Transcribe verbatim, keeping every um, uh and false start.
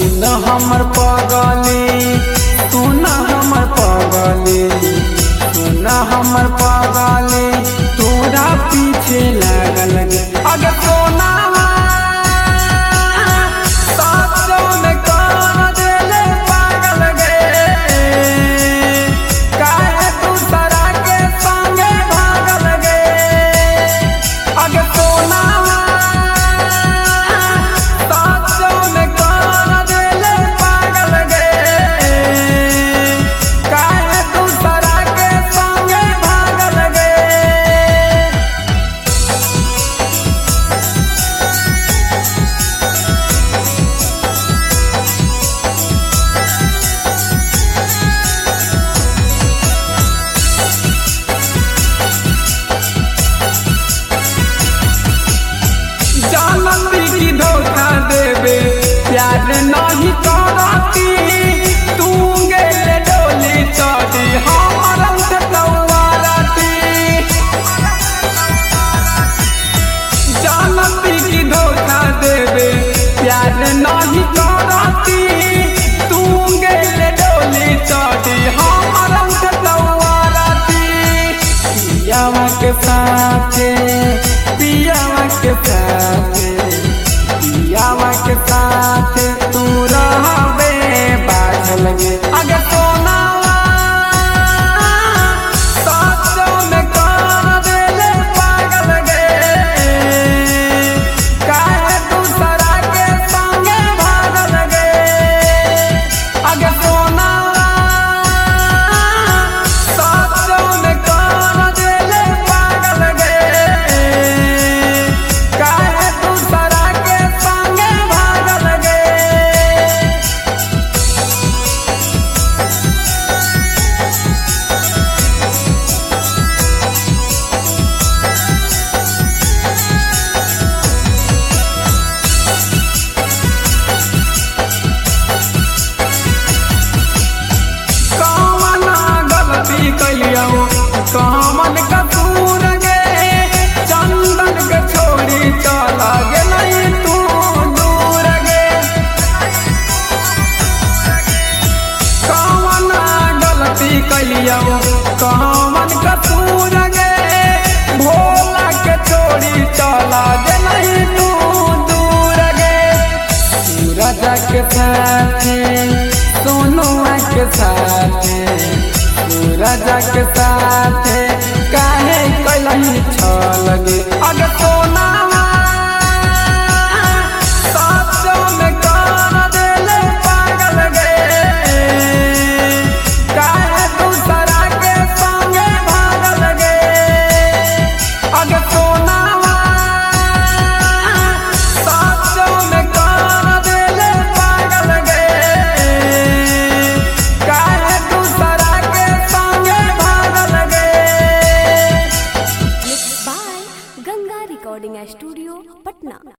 सुन हमर पगली सुन हमर पगली सुन हमर पगली तोरा पीछे लागल गे अगे सोना धोखा देवे प्यार नहीं करती तू गेले डोली चढ़ी हमर उठलवारती जानती की धोखा देवे प्यार नहीं करती तू गेले डोली चढ़ी हमर उठलवारती पियावा के साथे पियावा के साथे पियावा के साथ तू रहबे बाझल गे अगे सोना साचो में कर देले पागल गे काहे दूसरा के संगे भागल गे अगे सोना साचो में कर देले पागल गे काहे दूसरा कामन कपूर गे चंदन के छोड़ी चला गे नहीं तू दूर गे कामन गलती कैलियो कामन कपूर गे भोला के छोड़ी चला गे नहीं तू दूर गे सूरज के साथे सोनुआ के साथे राजा के साथ काहे कैलही छल गे अगे सोना